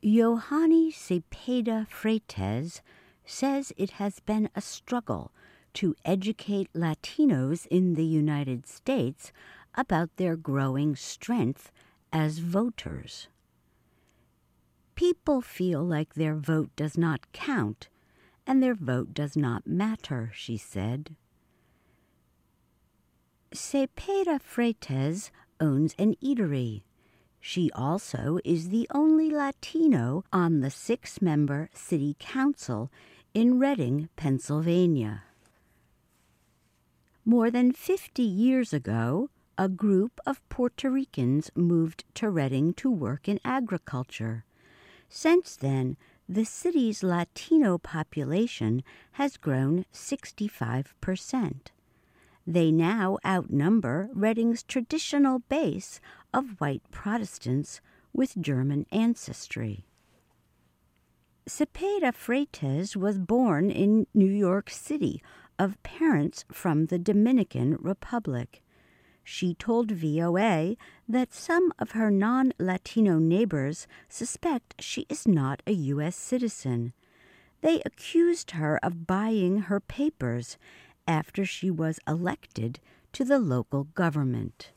Yohani Cepeda Freitas says it has been a struggle to educate Latinos in the United States about their growing strength as voters. People feel like their vote does not count and their vote does not matter, she said. Cepeda Freitas owns an eatery. She also is the only Latino on the 6-member city council in Reading, Pennsylvania. More than 50 years ago, a group of Puerto Ricans moved to Reading to work in agriculture. Since then, the city's Latino population has grown 65%. They now outnumber Reading's traditional base of white Protestants with German ancestry. Cepeda Freitas was born in New York City of parents from the Dominican Republic. She told VOA that some of her non-Latino neighbors suspect she is not a U.S. citizen. They accused her of buying her papers after she was elected to the local government.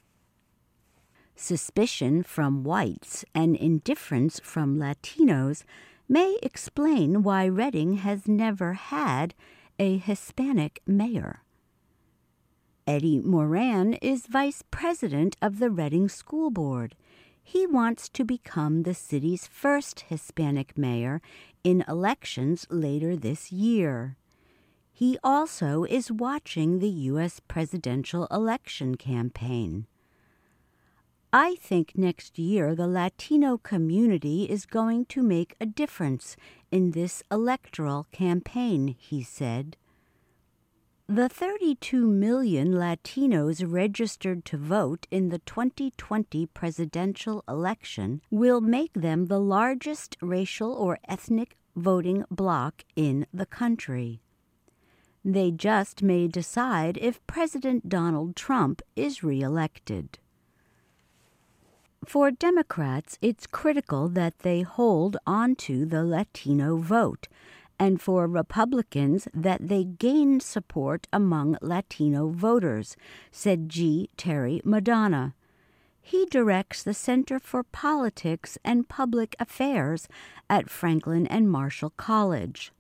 Suspicion from whites and indifference from Latinos may explain why Reading has never had a Hispanic mayor. Eddie Moran is vice president of the Reading School Board. He wants to become the city's first Hispanic mayor in elections later this year. He also is watching the U.S. presidential election campaign. I think next year the Latino community is going to make a difference in this electoral campaign, he said. The 32 million Latinos registered to vote in the 2020 presidential election will make them the largest racial or ethnic voting bloc in the country. They just may decide if President Donald Trump is reelected. For Democrats, it's critical that they hold onto the Latino vote, and for Republicans that they gain support among Latino voters, said G. Terry Madonna. He directs the Center for Politics and Public Affairs at Franklin and Marshall College.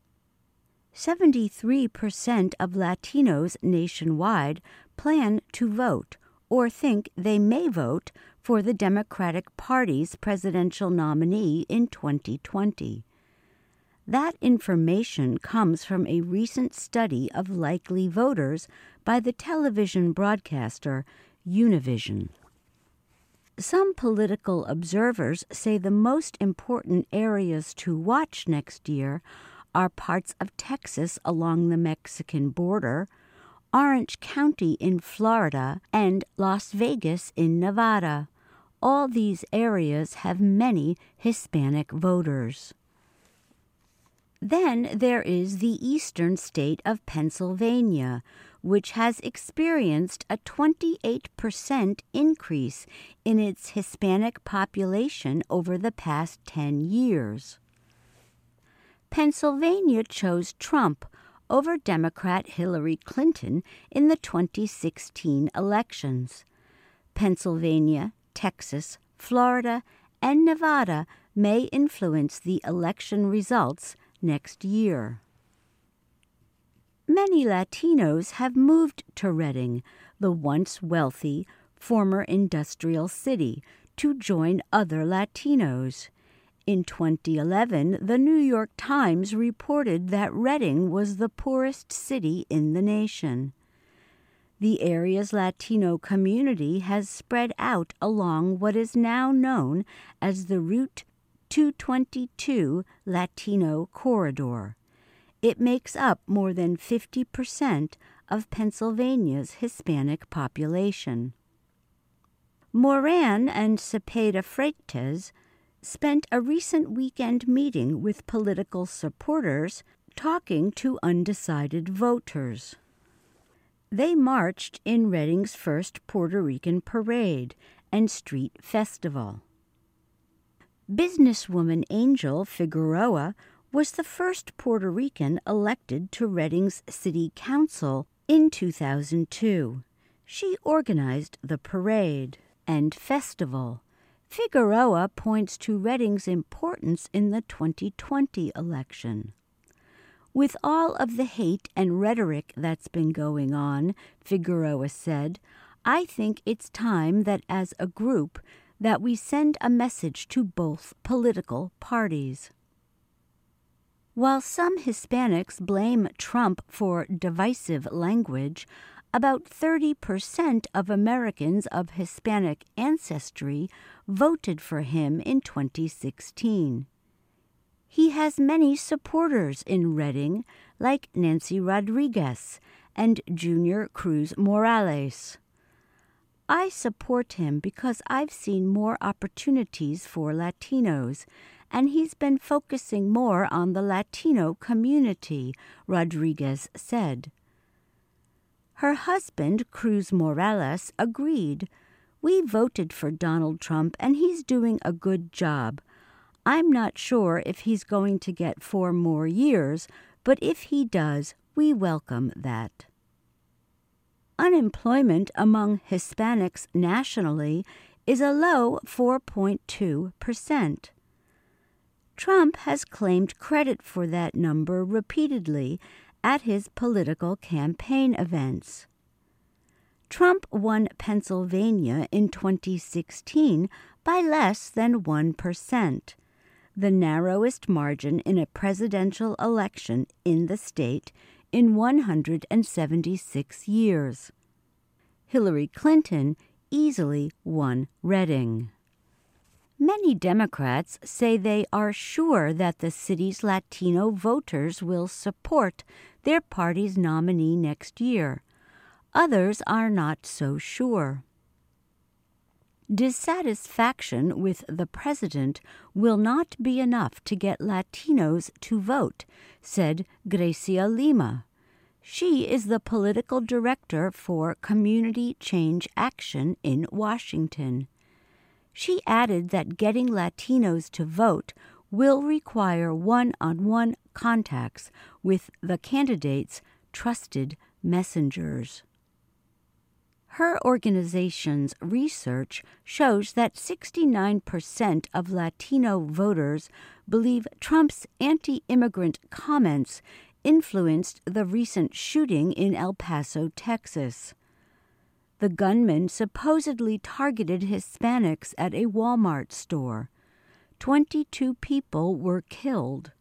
73% of Latinos nationwide plan to vote or think they may vote for the Democratic Party's presidential nominee in 2020. That information comes from a recent study of likely voters by the television broadcaster Univision. Some political observers say the most important areas to watch next year are parts of Texas along the Mexican border, Orange County in Florida, and Las Vegas in Nevada. All these areas have many Hispanic voters. Then there is the eastern state of Pennsylvania, which has experienced a 28% increase in its Hispanic population over the past 10 years. Pennsylvania chose Trump over Democrat Hillary Clinton in the 2016 elections. Pennsylvania, Texas, Florida, and Nevada may influence the election results next year. Many Latinos have moved to Reading, the once wealthy, former industrial city, to join other Latinos. In 2011, the New York Times reported that Reading was the poorest city in the nation. The area's Latino community has spread out along what is now known as the Route 222 Latino Corridor. It makes up more than 50% of Pennsylvania's Hispanic population. Moran and Cepeda Freitas spent a recent weekend meeting with political supporters talking to undecided voters. They marched in Reading's first Puerto Rican parade and street festival. Businesswoman Angel Figueroa was the first Puerto Rican elected to Redding's City Council in 2002. She organized the parade and festival. Figueroa points to Redding's importance in the 2020 election. With all of the hate and rhetoric that's been going on, Figueroa said, I think it's time that as a group that we send a message to both political parties. While some Hispanics blame Trump for divisive language, about 30% of Americans of Hispanic ancestry voted for him in 2016. He has many supporters in Redding, like Nancy Rodriguez and Junior Cruz Morales. I support him because I've seen more opportunities for Latinos, and he's been focusing more on the Latino community, Rodriguez said. Her husband, Cruz Morales, agreed. We voted for Donald Trump, and he's doing a good job. I'm not sure if he's going to get 4 more years, but if he does, we welcome that. Unemployment among Hispanics nationally is a low 4.2%. Trump has claimed credit for that number repeatedly at his political campaign events. Trump won Pennsylvania in 2016 by less than 1%, the narrowest margin in a presidential election in the state in 176 years. Hillary Clinton easily won Redding. Many Democrats say they are sure that the city's Latino voters will support their party's nominee next year. Others are not so sure. Dissatisfaction with the president will not be enough to get Latinos to vote, said Grecia Lima. She is the political director for Community Change Action in Washington. She added that getting Latinos to vote will require one-on-one contacts with the candidates' trusted messengers. Her organization's research shows that 69% of Latino voters believe Trump's anti-immigrant comments influenced the recent shooting in El Paso, Texas. The gunman supposedly targeted Hispanics at a Walmart store. 22 people were killed.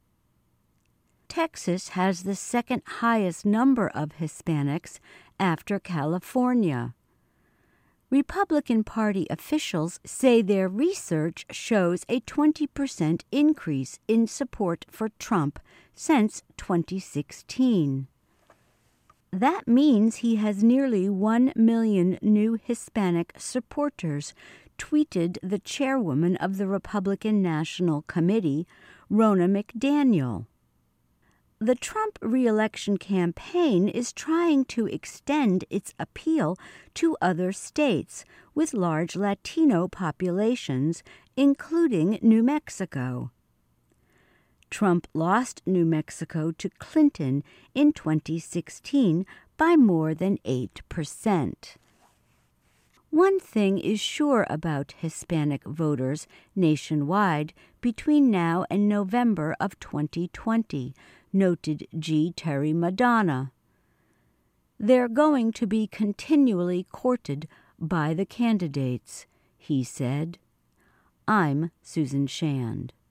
Texas has the second highest number of Hispanics after California. Republican Party officials say their research shows a 20% increase in support for Trump since 2016. That means he has nearly 1 million new Hispanic supporters, tweeted the chairwoman of the Republican National Committee, Ronna McDaniel. The Trump re-election campaign is trying to extend its appeal to other states with large Latino populations, including New Mexico. Trump lost New Mexico to Clinton in 2016 by more than 8%. One thing is sure about Hispanic voters nationwide between now and November of 2020, noted G. Terry Madonna. They're going to be continually courted by the candidates, he said. I'm Susan Shand.